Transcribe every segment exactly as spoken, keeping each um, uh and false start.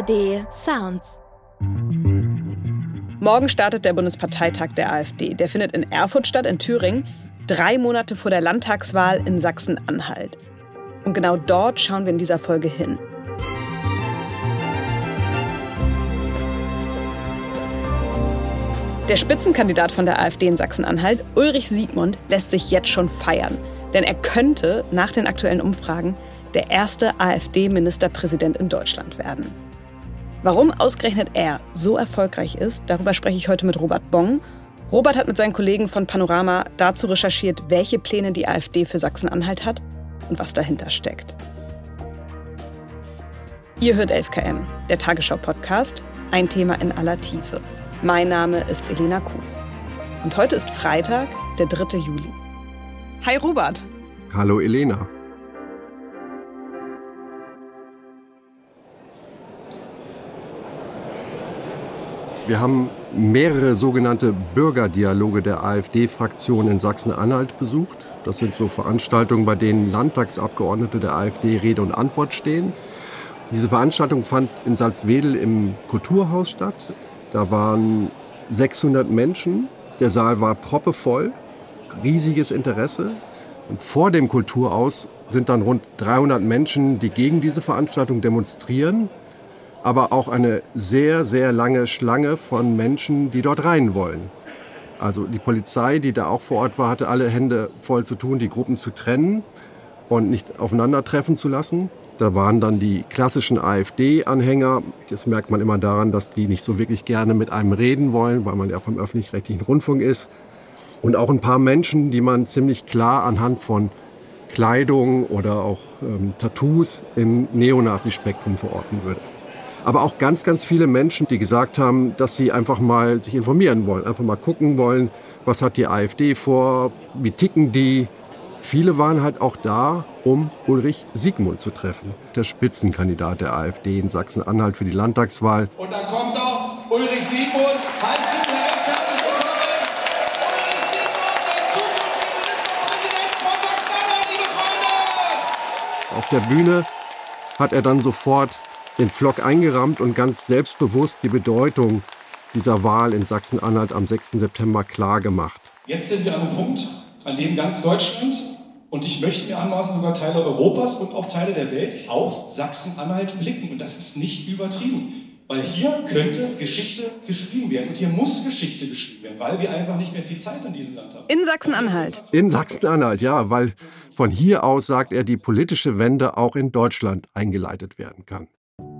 D Sounds. Morgen startet der Bundesparteitag der AfD. Der findet in Erfurt statt, in Thüringen, drei Monate vor der Landtagswahl in Sachsen-Anhalt. Und genau dort schauen wir in dieser Folge hin. Der Spitzenkandidat von der AfD in Sachsen-Anhalt, Ulrich Siegmund, lässt sich jetzt schon feiern. Denn er könnte nach den aktuellen Umfragen der erste AfD-Ministerpräsident in Deutschland werden. Warum ausgerechnet er so erfolgreich ist, darüber spreche ich heute mit Robert Bong. Robert hat mit seinen Kollegen von Panorama dazu recherchiert, welche Pläne die AfD für Sachsen-Anhalt hat und was dahinter steckt. Ihr hört elf Kilometer, der Tagesschau-Podcast, ein Thema in aller Tiefe. Mein Name ist Elena Kuh. Und heute ist Freitag, der dritte Juli. Hi Robert. Hallo Elena. Wir haben mehrere sogenannte Bürgerdialoge der AfD-Fraktion in Sachsen-Anhalt besucht. Das sind so Veranstaltungen, bei denen Landtagsabgeordnete der AfD Rede und Antwort stehen. Diese Veranstaltung fand in Salzwedel im Kulturhaus statt. Da waren sechshundert Menschen. Der Saal war proppevoll, riesiges Interesse. Und vor dem Kulturhaus sind dann rund dreihundert Menschen, die gegen diese Veranstaltung demonstrieren. Aber auch eine sehr, sehr lange Schlange von Menschen, die dort rein wollen. Also die Polizei, die da auch vor Ort war, hatte alle Hände voll zu tun, die Gruppen zu trennen und nicht aufeinandertreffen zu lassen. Da waren dann die klassischen AfD-Anhänger. Das merkt man immer daran, dass die nicht so wirklich gerne mit einem reden wollen, weil man ja vom öffentlich-rechtlichen Rundfunk ist. Und auch ein paar Menschen, die man ziemlich klar anhand von Kleidung oder auch ähm, Tattoos im Neonazi-Spektrum verorten würde. Aber auch ganz, ganz viele Menschen, die gesagt haben, dass sie einfach mal sich informieren wollen, einfach mal gucken wollen, was hat die AfD vor, wie ticken die. Viele waren halt auch da, um Ulrich Siegmund zu treffen, der Spitzenkandidat der AfD in Sachsen-Anhalt für die Landtagswahl. Und dann kommt auch Ulrich Siegmund, heißt du recht herzlich willkommen. Ulrich Siegmund, der zukünftige Ministerpräsident von Sachsen-Anhalt, liebe Freunde! Auf der Bühne hat er dann sofort den Pflock eingerammt und ganz selbstbewusst die Bedeutung dieser Wahl in Sachsen-Anhalt am sechsten September klar gemacht. Jetzt sind wir an einem Punkt, an dem ganz Deutschland und ich möchte mir anmaßen, sogar Teile Europas und auch Teile der Welt auf Sachsen-Anhalt blicken. Und das ist nicht übertrieben. Weil hier könnte Geschichte geschrieben werden. Und hier muss Geschichte geschrieben werden, weil wir einfach nicht mehr viel Zeit in diesem Land haben. In Sachsen-Anhalt. In Sachsen-Anhalt, ja, weil von hier aus, sagt er, die politische Wende auch in Deutschland eingeleitet werden kann.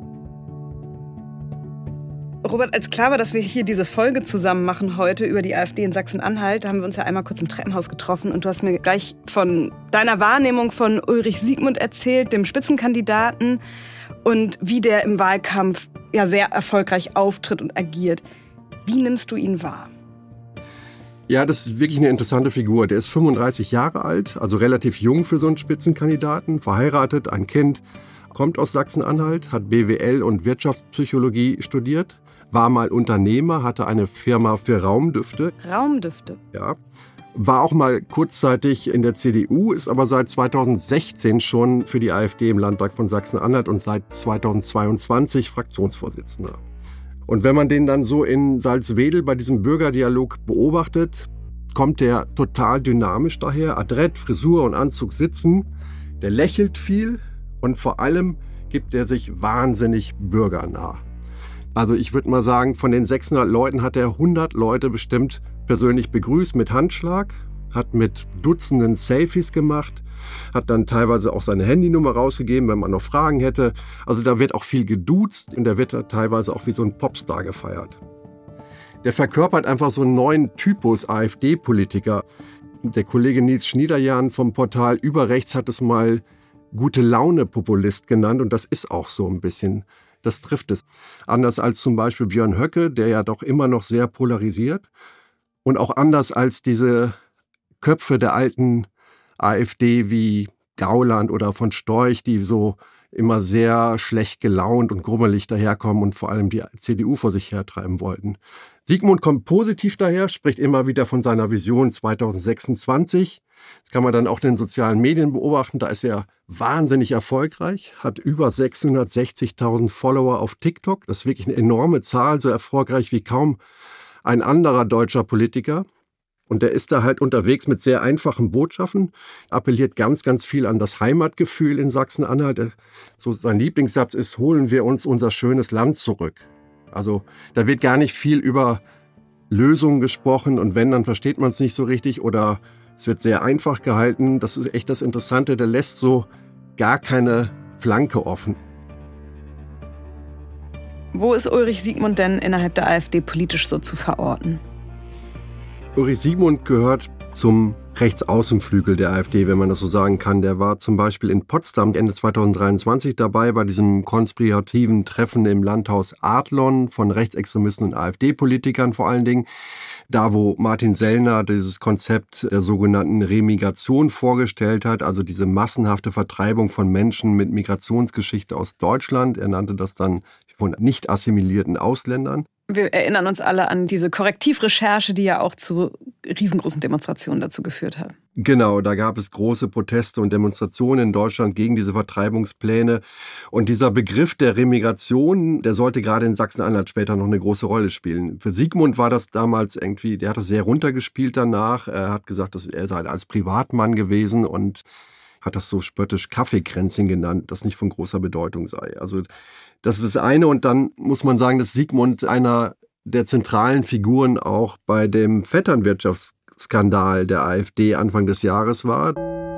Robert, als klar war, dass wir hier diese Folge zusammen machen heute über die AfD in Sachsen-Anhalt, haben wir uns ja einmal kurz im Treppenhaus getroffen und du hast mir gleich von deiner Wahrnehmung von Ulrich Siegmund erzählt, dem Spitzenkandidaten, und wie der im Wahlkampf ja sehr erfolgreich auftritt und agiert. Wie nimmst du ihn wahr? Ja, das ist wirklich eine interessante Figur. Der ist fünfunddreißig Jahre alt, also relativ jung für so einen Spitzenkandidaten, verheiratet, ein Kind, kommt aus Sachsen-Anhalt, hat B W L und Wirtschaftspsychologie studiert. War mal Unternehmer, hatte eine Firma für Raumdüfte. Raumdüfte? Ja. War auch mal kurzzeitig in der C D U, ist aber seit zweitausendsechzehn schon für die AfD im Landtag von Sachsen-Anhalt und seit zweitausendzweiundzwanzig Fraktionsvorsitzender. Und wenn man den dann so in Salzwedel bei diesem Bürgerdialog beobachtet, kommt der total dynamisch daher, adrett, Frisur und Anzug sitzen. Der lächelt viel und vor allem gibt er sich wahnsinnig bürgernah. Also ich würde mal sagen, von den sechshundert Leuten hat er hundert Leute bestimmt persönlich begrüßt mit Handschlag, hat mit Dutzenden Selfies gemacht, hat dann teilweise auch seine Handynummer rausgegeben, wenn man noch Fragen hätte. Also da wird auch viel geduzt und da wird er teilweise auch wie so ein Popstar gefeiert. Der verkörpert einfach so einen neuen Typus AfD-Politiker. Der Kollege Nils Schniederjahn vom Portal Überrechts hat es mal Gute-Laune-Populist genannt und das ist auch so ein bisschen. Das trifft es. Anders als zum Beispiel Björn Höcke, der ja doch immer noch sehr polarisiert. Und auch anders als diese Köpfe der alten AfD wie Gauland oder von Storch, die so immer sehr schlecht gelaunt und grummelig daherkommen und vor allem die C D U vor sich hertreiben wollten. Siegmund kommt positiv daher, spricht immer wieder von seiner Vision zweitausendsechsundzwanzig. Das kann man dann auch in den sozialen Medien beobachten. Da ist er wahnsinnig erfolgreich, hat über sechshundertsechzigtausend Follower auf TikTok. Das ist wirklich eine enorme Zahl, so erfolgreich wie kaum ein anderer deutscher Politiker. Und der ist da halt unterwegs mit sehr einfachen Botschaften, appelliert ganz, ganz viel an das Heimatgefühl in Sachsen-Anhalt. So sein Lieblingssatz ist, holen wir uns unser schönes Land zurück. Also da wird gar nicht viel über Lösungen gesprochen und wenn, dann versteht man es nicht so richtig oder es wird sehr einfach gehalten. Das ist echt das Interessante, der lässt so gar keine Flanke offen. Wo ist Ulrich Siegmund denn innerhalb der AfD politisch so zu verorten? Ulrich Siegmund gehört zum Rechtsaußenflügel der AfD, wenn man das so sagen kann. Der war zum Beispiel in Potsdam Ende zweitausenddreiundzwanzig dabei bei diesem konspirativen Treffen im Landhaus Adlon von Rechtsextremisten und AfD-Politikern vor allen Dingen. Da, wo Martin Sellner dieses Konzept der sogenannten Remigration vorgestellt hat, also diese massenhafte Vertreibung von Menschen mit Migrationsgeschichte aus Deutschland. Er nannte das dann von nicht assimilierten Ausländern. Wir erinnern uns alle an diese Korrektivrecherche, die ja auch zu riesengroßen Demonstrationen dazu geführt hat. Genau, da gab es große Proteste und Demonstrationen in Deutschland gegen diese Vertreibungspläne. Und dieser Begriff der Remigration, der sollte gerade in Sachsen-Anhalt später noch eine große Rolle spielen. Für Siegmund war das damals irgendwie, der hat das sehr runtergespielt danach. Er hat gesagt, dass er sei als Privatmann gewesen und hat das so spöttisch Kaffeekränzchen genannt, das nicht von großer Bedeutung sei. Also das ist das eine. Und dann muss man sagen, dass Siegmund einer der zentralen Figuren auch bei dem Vetternwirtschaftsskandal der AfD Anfang des Jahres war.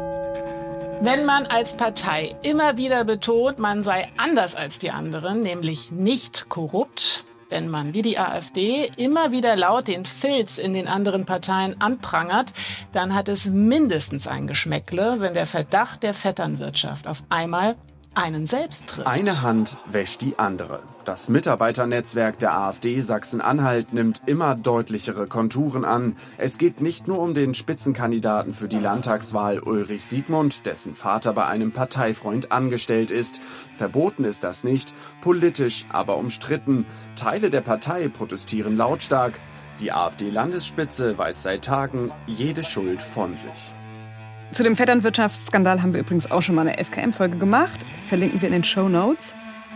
Wenn man als Partei immer wieder betont, man sei anders als die anderen, nämlich nicht korrupt, wenn man wie die AfD immer wieder laut den Filz in den anderen Parteien anprangert, dann hat es mindestens ein Geschmäckle, wenn der Verdacht der Vetternwirtschaft auf einmal einen selbst trifft. Eine Hand wäscht die andere. Das Mitarbeiternetzwerk der AfD Sachsen-Anhalt nimmt immer deutlichere Konturen an. Es geht nicht nur um den Spitzenkandidaten für die Landtagswahl Ulrich Siegmund, dessen Vater bei einem Parteifreund angestellt ist. Verboten ist das nicht, politisch aber umstritten. Teile der Partei protestieren lautstark. Die AfD-Landesspitze weiß seit Tagen jede Schuld von sich. Zu dem Vetternwirtschaftsskandal haben wir übrigens auch schon mal eine F K M-Folge gemacht. Verlinken wir in den Shownotes.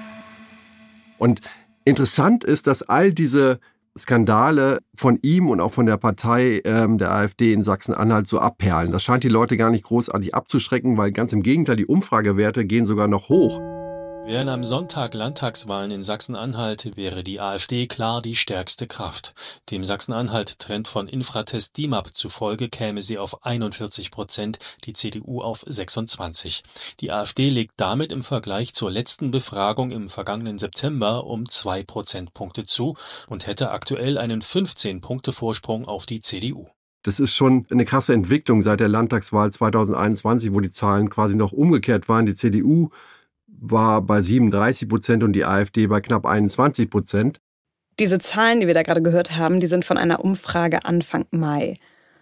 Und interessant ist, dass all diese Skandale von ihm und auch von der Partei ähm, der AfD in Sachsen-Anhalt so abperlen. Das scheint die Leute gar nicht großartig abzuschrecken, weil ganz im Gegenteil, die Umfragewerte gehen sogar noch hoch. Wären am Sonntag Landtagswahlen in Sachsen-Anhalt, wäre die AfD klar die stärkste Kraft. Dem Sachsen-Anhalt-Trend von Infratest D I M A P zufolge käme sie auf einundvierzig Prozent, die C D U auf sechsundzwanzig. Die AfD legt damit im Vergleich zur letzten Befragung im vergangenen September um zwei Prozentpunkte zu und hätte aktuell einen fünfzehn Punkte Vorsprung auf die C D U. Das ist schon eine krasse Entwicklung seit der Landtagswahl zweitausendeinundzwanzig, wo die Zahlen quasi noch umgekehrt waren. Die C D U war bei siebenunddreißig Prozent und die AfD bei knapp einundzwanzig Prozent. Diese Zahlen, die wir da gerade gehört haben, die sind von einer Umfrage Anfang Mai.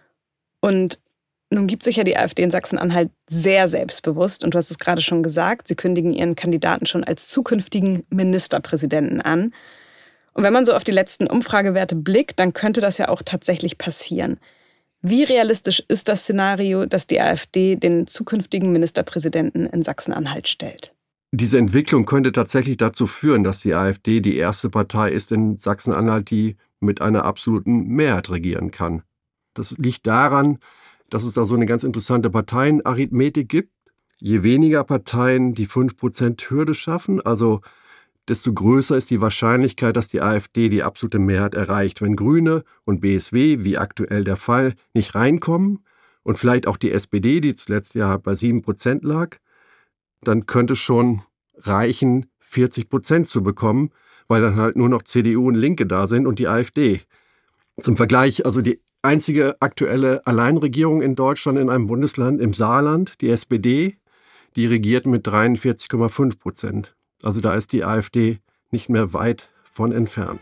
Und nun gibt sich ja die AfD in Sachsen-Anhalt sehr selbstbewusst. Und du hast es gerade schon gesagt, sie kündigen ihren Kandidaten schon als zukünftigen Ministerpräsidenten an. Und wenn man so auf die letzten Umfragewerte blickt, dann könnte das ja auch tatsächlich passieren. Wie realistisch ist das Szenario, dass die AfD den zukünftigen Ministerpräsidenten in Sachsen-Anhalt stellt? Diese Entwicklung könnte tatsächlich dazu führen, dass die AfD die erste Partei ist in Sachsen-Anhalt, die mit einer absoluten Mehrheit regieren kann. Das liegt daran, dass es da so eine ganz interessante Parteienarithmetik gibt. Je weniger Parteien die fünf Prozent Hürde schaffen, also desto größer ist die Wahrscheinlichkeit, dass die AfD die absolute Mehrheit erreicht. Wenn Grüne und B S W, wie aktuell der Fall, nicht reinkommen und vielleicht auch die S P D, die zuletzt ja bei sieben Prozent lag, dann könnte schon reichen, vierzig Prozent zu bekommen, weil dann halt nur noch C D U und Linke da sind und die AfD. Zum Vergleich, also die einzige aktuelle Alleinregierung in Deutschland in einem Bundesland im Saarland, die S P D, die regiert mit dreiundvierzig Komma fünf Prozent. Also da ist die AfD nicht mehr weit von entfernt.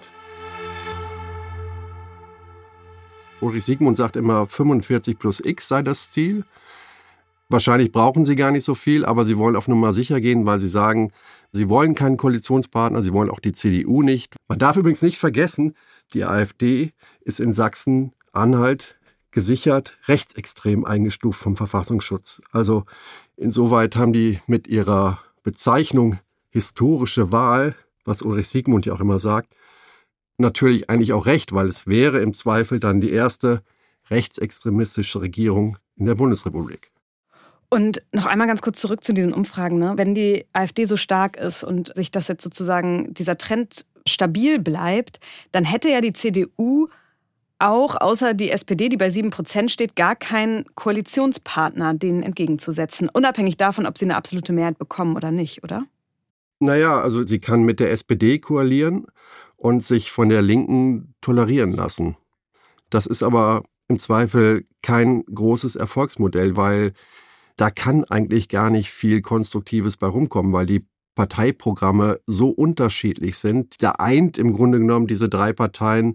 Ulrich Siegmund sagt immer, fünfundvierzig plus X sei das Ziel. Wahrscheinlich brauchen sie gar nicht so viel, aber sie wollen auf Nummer sicher gehen, weil sie sagen, sie wollen keinen Koalitionspartner, sie wollen auch die C D U nicht. Man darf übrigens nicht vergessen, die AfD ist in Sachsen-Anhalt gesichert rechtsextrem eingestuft vom Verfassungsschutz. Also insoweit haben die mit ihrer Bezeichnung historische Wahl, was Ulrich Siegmund ja auch immer sagt, natürlich eigentlich auch recht, weil es wäre im Zweifel dann die erste rechtsextremistische Regierung in der Bundesrepublik. Und noch einmal ganz kurz zurück zu diesen Umfragen. Ne? Wenn die AfD so stark ist und sich das jetzt sozusagen, dieser Trend stabil bleibt, dann hätte ja die C D U auch, außer die S P D, die bei sieben Prozent steht, gar keinen Koalitionspartner denen entgegenzusetzen. Unabhängig davon, ob sie eine absolute Mehrheit bekommen oder nicht, oder? Naja, also sie kann mit der S P D koalieren und sich von der Linken tolerieren lassen. Das ist aber im Zweifel kein großes Erfolgsmodell, weil da kann eigentlich gar nicht viel Konstruktives bei rumkommen, weil die Parteiprogramme so unterschiedlich sind. Da eint im Grunde genommen diese drei Parteien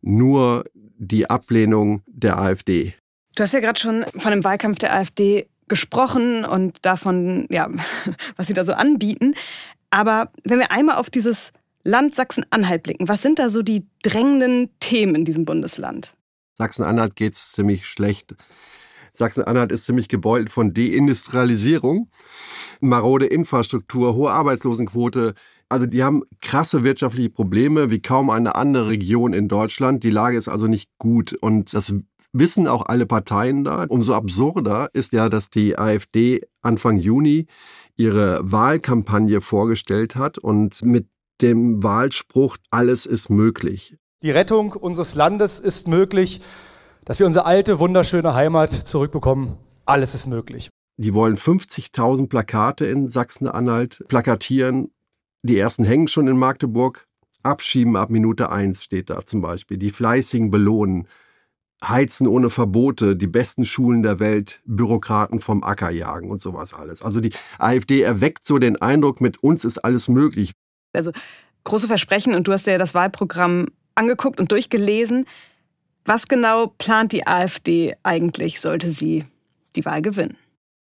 nur die Ablehnung der AfD. Du hast ja gerade schon von dem Wahlkampf der AfD gesprochen und davon, ja, was sie da so anbieten. Aber wenn wir einmal auf dieses Land Sachsen-Anhalt blicken, was sind da so die drängenden Themen in diesem Bundesland? Sachsen-Anhalt geht es ziemlich schlecht. Sachsen-Anhalt ist ziemlich gebeutelt von Deindustrialisierung, marode Infrastruktur, hohe Arbeitslosenquote. Also die haben krasse wirtschaftliche Probleme wie kaum eine andere Region in Deutschland. Die Lage ist also nicht gut und das wissen auch alle Parteien da. Umso absurder ist ja, dass die AfD Anfang Juni ihre Wahlkampagne vorgestellt hat und mit dem Wahlspruch „Alles ist möglich". Die Rettung unseres Landes ist möglich, dass wir unsere alte, wunderschöne Heimat zurückbekommen. Alles ist möglich. Die wollen fünfzigtausend Plakate in Sachsen-Anhalt plakatieren. Die ersten hängen schon in Magdeburg. Abschieben ab Minute eins steht da zum Beispiel. Die Fleißigen belohnen. Heizen ohne Verbote. Die besten Schulen der Welt. Bürokraten vom Acker jagen und sowas alles. Also die AfD erweckt so den Eindruck, mit uns ist alles möglich. Also große Versprechen und du hast ja das Wahlprogramm angeguckt und durchgelesen. Was genau plant die AfD eigentlich, sollte sie die Wahl gewinnen?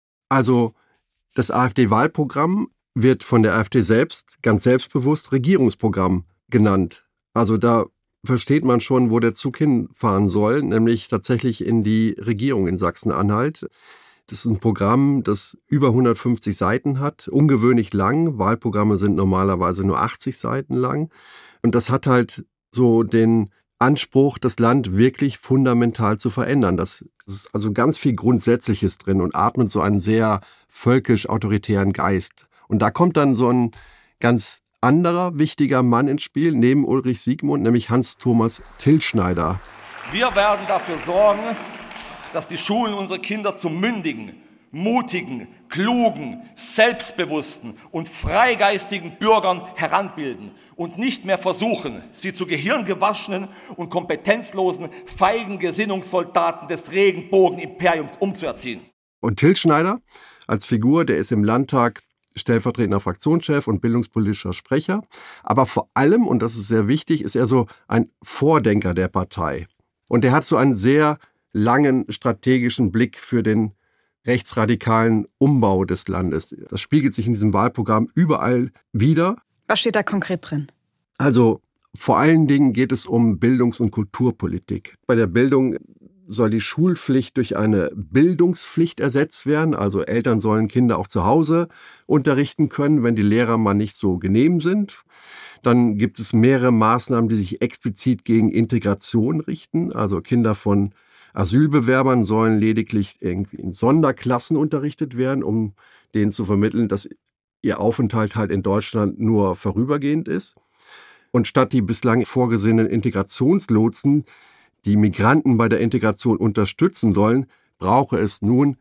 Also das AfD-Wahlprogramm wird von der AfD selbst ganz selbstbewusst Regierungsprogramm genannt. Also da versteht man schon, wo der Zug hinfahren soll, nämlich tatsächlich in die Regierung in Sachsen-Anhalt. Das ist ein Programm, das über hundertfünfzig Seiten hat, ungewöhnlich lang. Wahlprogramme sind normalerweise nur achtzig Seiten lang. Und das hat halt so den Anspruch, das Land wirklich fundamental zu verändern. Das ist also ganz viel Grundsätzliches drin und atmet so einen sehr völkisch-autoritären Geist. Und da kommt dann so ein ganz anderer wichtiger Mann ins Spiel, neben Ulrich Siegmund, nämlich Hans-Thomas Tilschneider. Wir werden dafür sorgen, dass die Schulen unsere Kinder zu mündigen, mutigen, klugen, selbstbewussten und freigeistigen Bürgern heranbilden und nicht mehr versuchen, sie zu gehirngewaschenen und kompetenzlosen, feigen Gesinnungssoldaten des Regenbogenimperiums umzuerziehen. Und Tilschneider als Figur, der ist im Landtag stellvertretender Fraktionschef und bildungspolitischer Sprecher. Aber vor allem, und das ist sehr wichtig, ist er so ein Vordenker der Partei. Und er hat so einen sehr langen strategischen Blick für den rechtsradikalen Umbau des Landes. Das spiegelt sich in diesem Wahlprogramm überall wider. Was steht da konkret drin? Also vor allen Dingen geht es um Bildungs- und Kulturpolitik. Bei der Bildung soll die Schulpflicht durch eine Bildungspflicht ersetzt werden. Also Eltern sollen Kinder auch zu Hause unterrichten können, wenn die Lehrer mal nicht so genehm sind. Dann gibt es mehrere Maßnahmen, die sich explizit gegen Integration richten. Also Kinder von Asylbewerbern sollen lediglich irgendwie in Sonderklassen unterrichtet werden, um denen zu vermitteln, dass ihr Aufenthalt halt in Deutschland nur vorübergehend ist. Und statt die bislang vorgesehenen Integrationslotsen, die Migranten bei der Integration unterstützen sollen, brauche es nun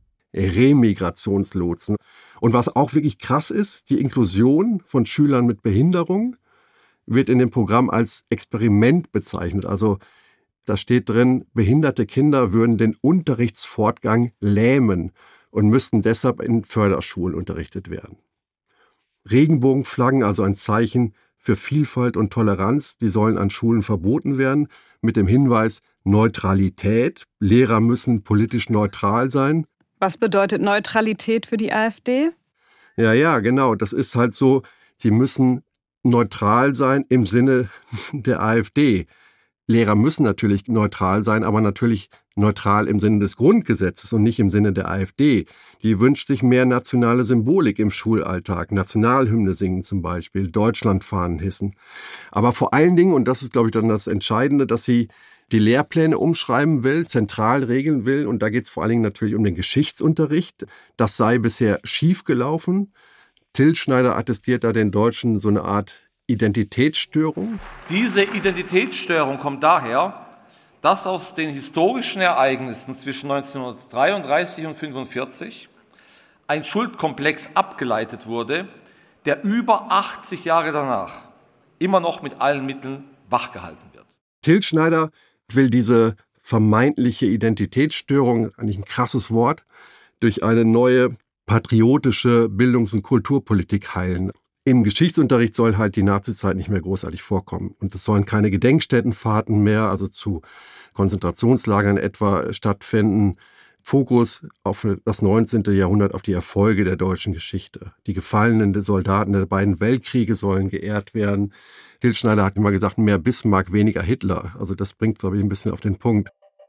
Remigrationslotsen. Und was auch wirklich krass ist, die Inklusion von Schülern mit Behinderung wird in dem Programm als Experiment bezeichnet. Also da steht drin, behinderte Kinder würden den Unterrichtsfortgang lähmen und müssten deshalb in Förderschulen unterrichtet werden. Regenbogenflaggen, also ein Zeichen für Vielfalt und Toleranz, die sollen an Schulen verboten werden, mit dem Hinweis Neutralität. Lehrer müssen politisch neutral sein. Was bedeutet Neutralität für die AfD? Ja, ja, genau. Das ist halt so, sie müssen neutral sein im Sinne der AfD. Lehrer müssen natürlich neutral sein, aber natürlich neutral im Sinne des Grundgesetzes und nicht im Sinne der AfD. Die wünscht sich mehr nationale Symbolik im Schulalltag, Nationalhymne singen zum Beispiel, Deutschlandfahnen hissen. Aber vor allen Dingen, und das ist, glaube ich, dann das Entscheidende, dass sie die Lehrpläne umschreiben will, zentral regeln will. Und da geht es vor allen Dingen natürlich um den Geschichtsunterricht. Das sei bisher schief gelaufen. Till Schneider attestiert da den Deutschen so eine Art Identitätsstörung. Diese Identitätsstörung kommt daher, dass aus den historischen Ereignissen zwischen neunzehnhundertdreiunddreißig und fünfundvierzig ein Schuldkomplex abgeleitet wurde, der über achtzig Jahre danach immer noch mit allen Mitteln wachgehalten wird. Till Schneider will diese vermeintliche Identitätsstörung, eigentlich ein krasses Wort, durch eine neue patriotische Bildungs- und Kulturpolitik heilen. Im Geschichtsunterricht soll halt die Nazizeit nicht mehr großartig vorkommen. Und es sollen keine Gedenkstättenfahrten mehr, also zu Konzentrationslagern etwa, stattfinden. Fokus auf das neunzehnte. Jahrhundert, auf die Erfolge der deutschen Geschichte. Die gefallenen Soldaten der beiden Weltkriege sollen geehrt werden. Till Schneider hat immer gesagt, mehr Bismarck, weniger Hitler. Also das bringt, glaube ich, ein bisschen auf den Punkt.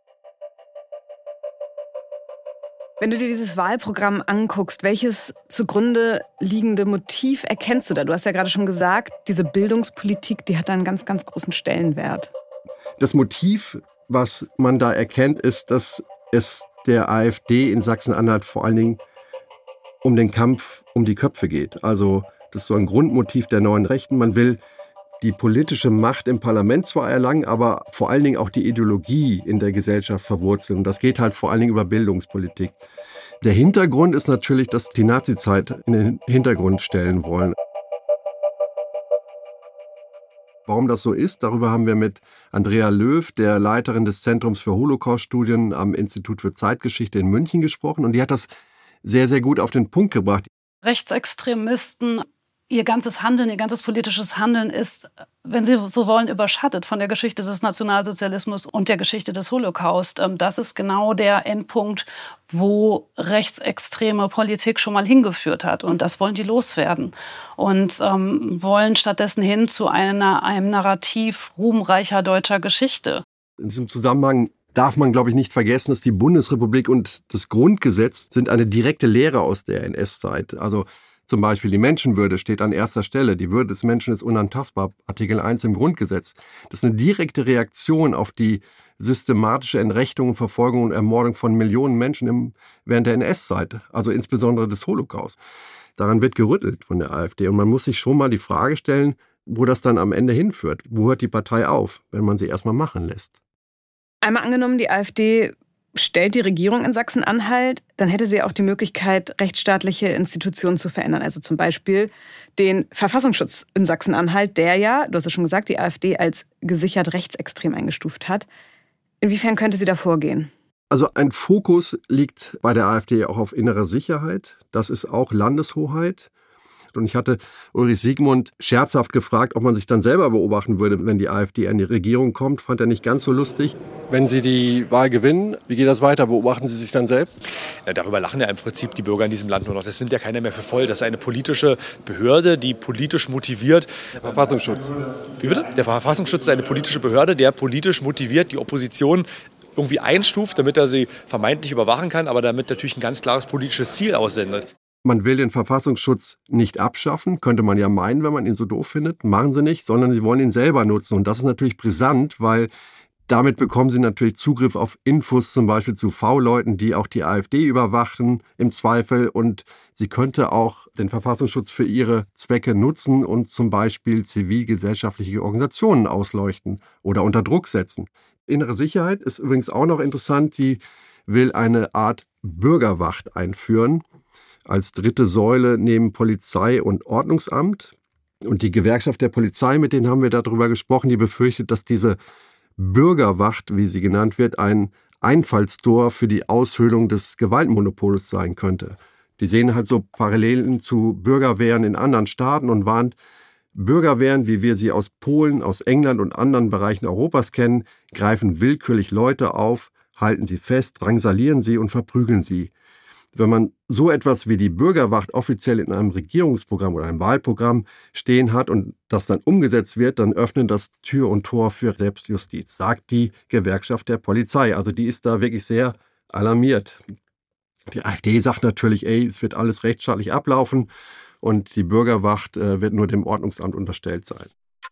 Wenn du dir dieses Wahlprogramm anguckst, welches zugrunde liegende Motiv erkennst du da? Du hast ja gerade schon gesagt, diese Bildungspolitik, die hat da einen ganz, ganz großen Stellenwert. Das Motiv, was man da erkennt, ist, dass es der AfD in Sachsen-Anhalt vor allen Dingen um den Kampf um die Köpfe geht. Also das ist so ein Grundmotiv der neuen Rechten. Man will die politische Macht im Parlament zwar erlangen, aber vor allen Dingen auch die Ideologie in der Gesellschaft verwurzeln. Und das geht halt vor allen Dingen über Bildungspolitik. Der Hintergrund ist natürlich, dass die Nazizeit in den Hintergrund stellen wollen. Warum das so ist, darüber haben wir mit Andrea Löw, der Leiterin des Zentrums für Holocaust-Studien am Institut für Zeitgeschichte in München, gesprochen. Und die hat das sehr, sehr gut auf den Punkt gebracht. Rechtsextremisten, ihr ganzes Handeln, ihr ganzes politisches Handeln ist, wenn Sie so wollen, überschattet von der Geschichte des Nationalsozialismus und der Geschichte des Holocaust. Das ist genau der Endpunkt, wo rechtsextreme Politik schon mal hingeführt hat. Und das wollen die loswerden. Und ähm, wollen stattdessen hin zu einer, einem Narrativ ruhmreicher deutscher Geschichte. In diesem Zusammenhang darf man, glaube ich, nicht vergessen, dass die Bundesrepublik und das Grundgesetz sind eine direkte Lehre aus der N S-Zeit. Also zum Beispiel die Menschenwürde steht an erster Stelle. Die Würde des Menschen ist unantastbar. Artikel eins im Grundgesetz. Das ist eine direkte Reaktion auf die systematische Entrechtung, Verfolgung und Ermordung von Millionen Menschen im, während der N S-Zeit, also insbesondere des Holocaust. Daran wird gerüttelt von der AfD. Und man muss sich schon mal die Frage stellen, wo das dann am Ende hinführt. Wo hört die Partei auf, wenn man sie erstmal machen lässt? Einmal angenommen, die AfD stellt die Regierung in Sachsen-Anhalt, dann hätte sie auch die Möglichkeit, rechtsstaatliche Institutionen zu verändern. Also zum Beispiel den Verfassungsschutz in Sachsen-Anhalt, der ja, du hast es schon gesagt, die AfD als gesichert rechtsextrem eingestuft hat. Inwiefern könnte sie da vorgehen? Also ein Fokus liegt bei der AfD auch auf innerer Sicherheit. Das ist auch Landeshoheit. Und ich hatte Ulrich Siegmund scherzhaft gefragt, ob man sich dann selber beobachten würde, wenn die AfD an die Regierung kommt. Fand er nicht ganz so lustig. Wenn Sie die Wahl gewinnen, wie geht das weiter? Beobachten Sie sich dann selbst? Ja, darüber lachen ja im Prinzip die Bürger in diesem Land nur noch. Das nimmt ja keiner mehr für voll. Das ist eine politische Behörde, die politisch motiviert. Der Verfassungsschutz. Wie bitte? Der Verfassungsschutz ist eine politische Behörde, der politisch motiviert die Opposition irgendwie einstuft, damit er sie vermeintlich überwachen kann, aber damit natürlich ein ganz klares politisches Ziel aussendet. Man will den Verfassungsschutz nicht abschaffen, könnte man ja meinen, wenn man ihn so doof findet. Machen sie nicht, sondern sie wollen ihn selber nutzen. Und das ist natürlich brisant, weil damit bekommen sie natürlich Zugriff auf Infos, zum Beispiel zu V-Leuten, die auch die AfD überwachen im Zweifel. Und sie könnte auch den Verfassungsschutz für ihre Zwecke nutzen und zum Beispiel zivilgesellschaftliche Organisationen ausleuchten oder unter Druck setzen. Innere Sicherheit ist übrigens auch noch interessant. Sie will eine Art Bürgerwacht einführen. Als dritte Säule neben Polizei und Ordnungsamt. Und die Gewerkschaft der Polizei, mit denen haben wir darüber gesprochen, die befürchtet, dass diese Bürgerwacht, wie sie genannt wird, ein Einfallstor für die Aushöhlung des Gewaltmonopols sein könnte. Die sehen halt so Parallelen zu Bürgerwehren in anderen Staaten und warnt, Bürgerwehren, wie wir sie aus Polen, aus England und anderen Bereichen Europas kennen, greifen willkürlich Leute auf, halten sie fest, drangsalieren sie und verprügeln sie. Wenn man so etwas wie die Bürgerwacht offiziell in einem Regierungsprogramm oder einem Wahlprogramm stehen hat und das dann umgesetzt wird, dann öffnet das Tür und Tor für Selbstjustiz, sagt die Gewerkschaft der Polizei. Also die ist da wirklich sehr alarmiert. Die AfD sagt natürlich, ey, es wird alles rechtsstaatlich ablaufen und die Bürgerwacht äh, wird nur dem Ordnungsamt unterstellt sein.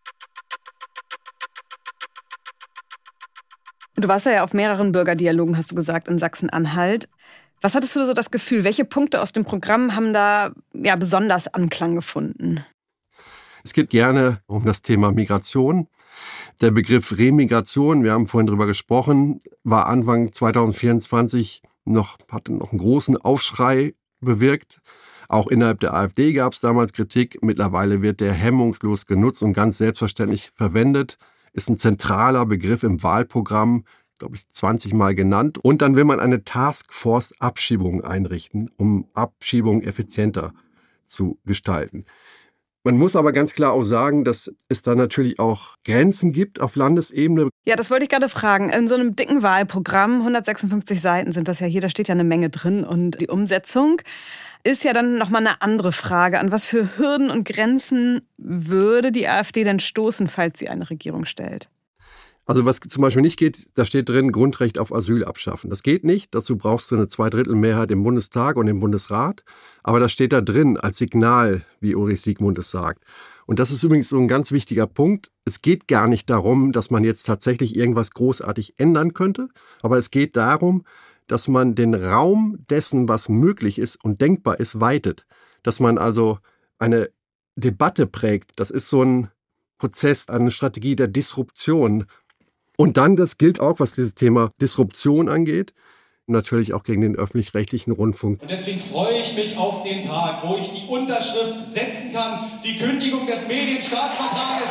Du warst ja auf mehreren Bürgerdialogen, hast du gesagt, in Sachsen-Anhalt. Was hattest du so das Gefühl? Welche Punkte aus dem Programm haben da ja besonders Anklang gefunden? Es geht gerne um das Thema Migration. Der Begriff Remigration, wir haben vorhin darüber gesprochen, war Anfang zwanzig vierundzwanzig noch, hatte noch einen großen Aufschrei bewirkt. Auch innerhalb der AfD gab es damals Kritik. Mittlerweile wird der hemmungslos genutzt und ganz selbstverständlich verwendet. Ist ein zentraler Begriff im Wahlprogramm, glaube ich, zwanzig Mal genannt. Und dann will man eine Taskforce Abschiebung einrichten, um Abschiebungen effizienter zu gestalten. Man muss aber ganz klar auch sagen, dass es da natürlich auch Grenzen gibt auf Landesebene. Ja, das wollte ich gerade fragen. In so einem dicken Wahlprogramm, hundertsechsundfünfzig Seiten sind das ja hier, da steht ja eine Menge drin. Und die Umsetzung ist ja dann nochmal eine andere Frage. An was für Hürden und Grenzen würde die AfD denn stoßen, falls sie eine Regierung stellt? Also was zum Beispiel nicht geht, da steht drin, Grundrecht auf Asyl abschaffen. Das geht nicht, dazu brauchst du eine Zweidrittelmehrheit im Bundestag und im Bundesrat. Aber das steht da drin als Signal, wie Ulrich Siegmund es sagt. Und das ist übrigens so ein ganz wichtiger Punkt. Es geht gar nicht darum, dass man jetzt tatsächlich irgendwas großartig ändern könnte. Aber es geht darum, dass man den Raum dessen, was möglich ist und denkbar ist, weitet. Dass man also eine Debatte prägt. Das ist so ein Prozess, eine Strategie der Disruption. Und dann, das gilt auch, was dieses Thema Disruption angeht, natürlich auch gegen den öffentlich-rechtlichen Rundfunk. Und deswegen freue ich mich auf den Tag, wo ich die Unterschrift setzen kann, die Kündigung des Medienstaatsvertrages.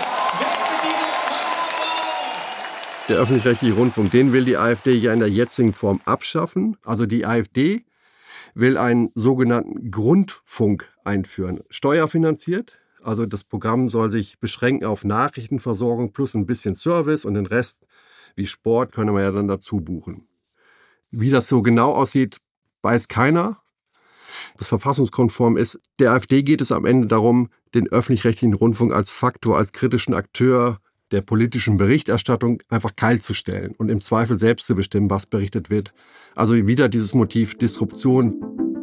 Der öffentlich-rechtliche Rundfunk, den will die AfD ja in der jetzigen Form abschaffen. Also die AfD will einen sogenannten Grundfunk einführen, steuerfinanziert. Also das Programm soll sich beschränken auf Nachrichtenversorgung plus ein bisschen Service und den Rest wie Sport können wir ja dann dazu buchen. Wie das so genau aussieht, weiß keiner. Was verfassungskonform ist, der AfD geht es am Ende darum, den öffentlich-rechtlichen Rundfunk als Faktor, als kritischen Akteur der politischen Berichterstattung einfach kalt zu stellen und im Zweifel selbst zu bestimmen, was berichtet wird. Also wieder dieses Motiv Disruption.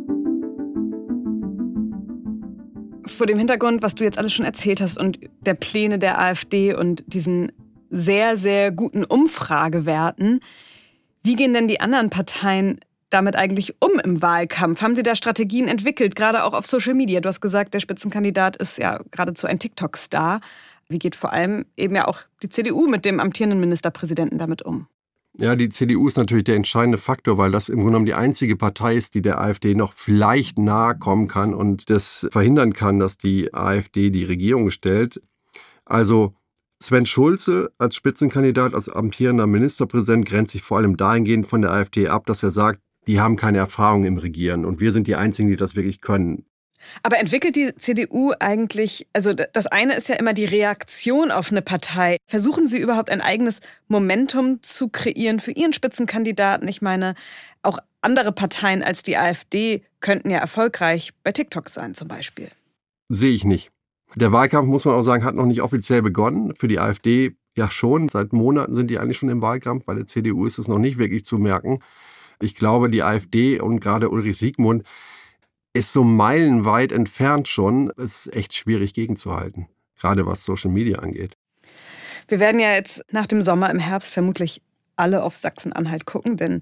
Vor dem Hintergrund, was du jetzt alles schon erzählt hast und der Pläne der AfD und diesen sehr, sehr guten Umfragewerten, wie gehen denn die anderen Parteien damit eigentlich um im Wahlkampf? Haben sie da Strategien entwickelt, gerade auch auf Social Media? Du hast gesagt, der Spitzenkandidat ist ja geradezu ein TikTok-Star. Wie geht vor allem eben ja auch die C D U mit dem amtierenden Ministerpräsidenten damit um? Ja, die C D U ist natürlich der entscheidende Faktor, weil das im Grunde genommen die einzige Partei ist, die der AfD noch vielleicht nahe kommen kann und das verhindern kann, dass die AfD die Regierung stellt. Also Sven Schulze als Spitzenkandidat, als amtierender Ministerpräsident grenzt sich vor allem dahingehend von der AfD ab, dass er sagt, die haben keine Erfahrung im Regieren und wir sind die Einzigen, die das wirklich können. Aber entwickelt die C D U eigentlich, also das eine ist ja immer die Reaktion auf eine Partei. Versuchen sie überhaupt ein eigenes Momentum zu kreieren für ihren Spitzenkandidaten? Ich meine, auch andere Parteien als die AfD könnten ja erfolgreich bei TikTok sein zum Beispiel. Sehe ich nicht. Der Wahlkampf, muss man auch sagen, hat noch nicht offiziell begonnen. Für die AfD ja schon. Seit Monaten sind die eigentlich schon im Wahlkampf. Bei der C D U ist es noch nicht wirklich zu merken. Ich glaube, die AfD und gerade Ulrich Siegmund ist so meilenweit entfernt schon. Es ist echt schwierig gegenzuhalten, gerade was Social Media angeht. Wir werden ja jetzt nach dem Sommer im Herbst vermutlich alle auf Sachsen-Anhalt gucken, denn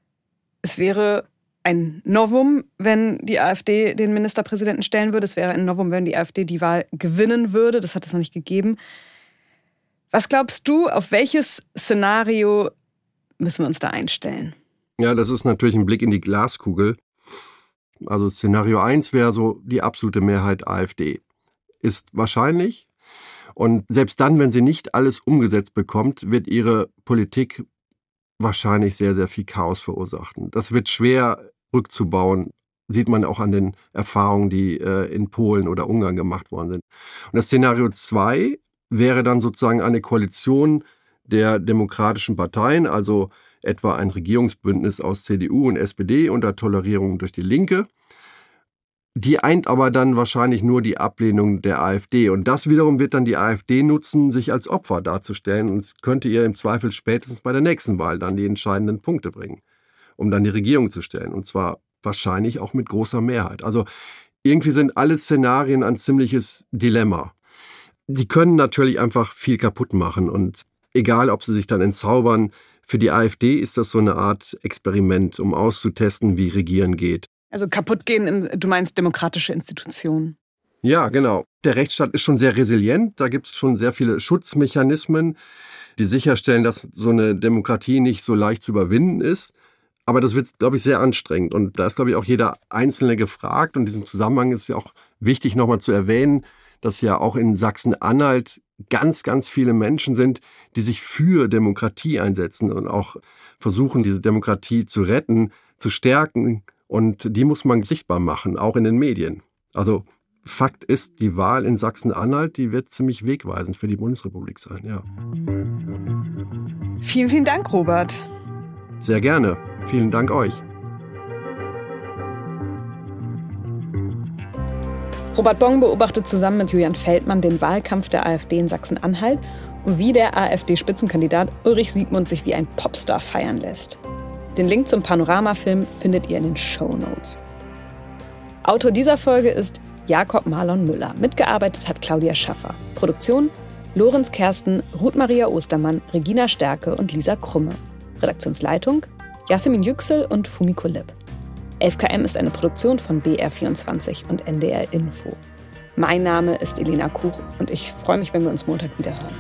es wäre ein Novum, wenn die AfD den Ministerpräsidenten stellen würde. Es wäre ein Novum, wenn die AfD die Wahl gewinnen würde. Das hat es noch nicht gegeben. Was glaubst du, auf welches Szenario müssen wir uns da einstellen? Ja, das ist natürlich ein Blick in die Glaskugel. Also Szenario eins wäre so die absolute Mehrheit AfD. Ist wahrscheinlich. Und selbst dann, wenn sie nicht alles umgesetzt bekommt, wird ihre Politik wahrscheinlich sehr, sehr viel Chaos verursachen. Das wird schwer rückzubauen, sieht man auch an den Erfahrungen, die äh, in Polen oder Ungarn gemacht worden sind. Und das Szenario zwei wäre dann sozusagen eine Koalition der demokratischen Parteien, also etwa ein Regierungsbündnis aus C D U und S P D unter Tolerierung durch die Linke. Die eint aber dann wahrscheinlich nur die Ablehnung der AfD. Und das wiederum wird dann die AfD nutzen, sich als Opfer darzustellen. Und es könnte ihr im Zweifel spätestens bei der nächsten Wahl dann die entscheidenden Punkte bringen, um dann die Regierung zu stellen. Und zwar wahrscheinlich auch mit großer Mehrheit. Also irgendwie sind alle Szenarien ein ziemliches Dilemma. Die können natürlich einfach viel kaputt machen. Und egal, ob sie sich dann entzaubern, für die AfD ist das so eine Art Experiment, um auszutesten, wie Regieren geht. Also kaputt gehen, im, du meinst demokratische Institutionen. Ja, genau. Der Rechtsstaat ist schon sehr resilient. Da gibt es schon sehr viele Schutzmechanismen, die sicherstellen, dass so eine Demokratie nicht so leicht zu überwinden ist. Aber das wird, glaube ich, sehr anstrengend. Und da ist, glaube ich, auch jeder Einzelne gefragt. Und in diesem Zusammenhang ist ja auch wichtig, nochmal zu erwähnen, dass ja auch in Sachsen-Anhalt ganz, ganz viele Menschen sind, die sich für Demokratie einsetzen und auch versuchen, diese Demokratie zu retten, zu stärken. Und die muss man sichtbar machen, auch in den Medien. Also Fakt ist, die Wahl in Sachsen-Anhalt, die wird ziemlich wegweisend für die Bundesrepublik sein, ja. Vielen, vielen Dank, Robert. Sehr gerne. Vielen Dank euch. Robert Bong beobachtet zusammen mit Julian Feldmann den Wahlkampf der AfD in Sachsen-Anhalt und wie der AfD-Spitzenkandidat Ulrich Siegmund sich wie ein Popstar feiern lässt. Den Link zum Panoramafilm findet ihr in den Shownotes. Autor dieser Folge ist Jakob Marlon Müller. Mitgearbeitet hat Claudia Schaffer. Produktion Lorenz Kersten, Ruth Maria Ostermann, Regina Stärke und Lisa Krumme. Redaktionsleitung Yasemin Yüksel und Fumiko Lipp. elf K M ist eine Produktion von B R vierundzwanzig und N D R Info. Mein Name ist Elena Kuch und ich freue mich, wenn wir uns Montag wieder hören.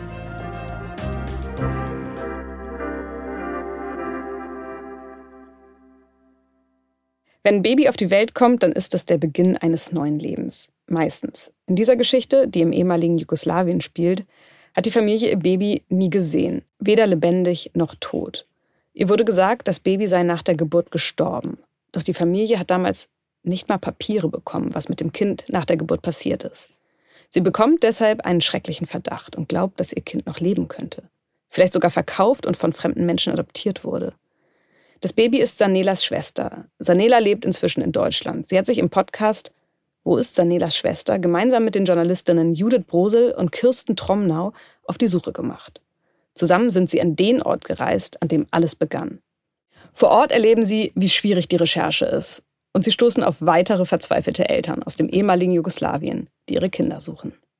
Wenn ein Baby auf die Welt kommt, dann ist das der Beginn eines neuen Lebens. Meistens. In dieser Geschichte, die im ehemaligen Jugoslawien spielt, hat die Familie ihr Baby nie gesehen. Weder lebendig noch tot. Ihr wurde gesagt, das Baby sei nach der Geburt gestorben. Doch die Familie hat damals nicht mal Papiere bekommen, was mit dem Kind nach der Geburt passiert ist. Sie bekommt deshalb einen schrecklichen Verdacht und glaubt, dass ihr Kind noch leben könnte. Vielleicht sogar verkauft und von fremden Menschen adoptiert wurde. Das Baby ist Sanelas Schwester. Sanela lebt inzwischen in Deutschland. Sie hat sich im Podcast »Wo ist Sanelas Schwester?« gemeinsam mit den Journalistinnen Judith Brosel und Kirsten Tromnau auf die Suche gemacht. Zusammen sind sie an den Ort gereist, an dem alles begann. Vor Ort erleben sie, wie schwierig die Recherche ist. Und sie stoßen auf weitere verzweifelte Eltern aus dem ehemaligen Jugoslawien, die ihre Kinder suchen.